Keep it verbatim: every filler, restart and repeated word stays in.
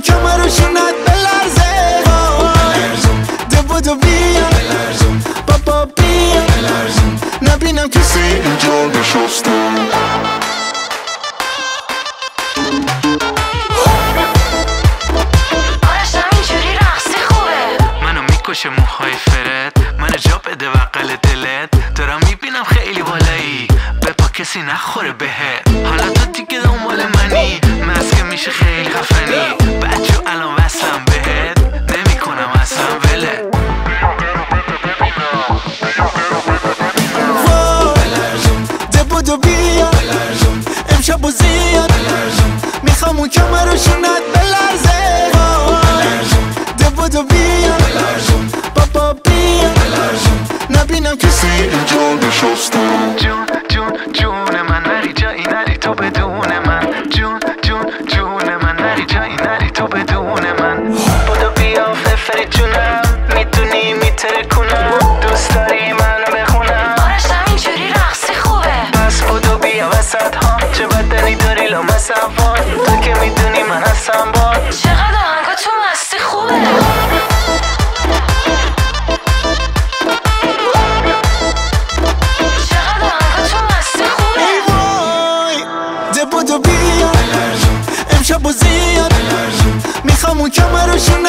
کمرشونت بلرزه ده بودو بیا بابا بیا نبینم کسی اینجا نشسته کشه موهای فرد من جا بده وقل دلت دارم میبینم خیلی بالایی بپا کسی نخوره بهت حالا تو دیگه دنبال منی مسکه میشه خیلی خفنی بچه الان وصلم بهت نمی کنم اصلا ولت ده بودو بیا امشب و زیاد میخوام اون کمرشونت بلرزه ده بودو بیا بابا بیا نبینم کسی اینجا نشسته جون جون جون من نری جایی نری تو بدون من جون جون جون من نری جایی نری تو بدون من بودو بیا ففری جونم میتونی میتره کنم دوست داری منو بخونم آرشم اینجوری رقصی خوبه بس بودو بیا وسط ها چه بدنی داری لامصب تو که میدونی من هستم باد چقدر آهنگا تو مستی خوبه بودو بیا امشب و زیاد میخوام اون کمرشون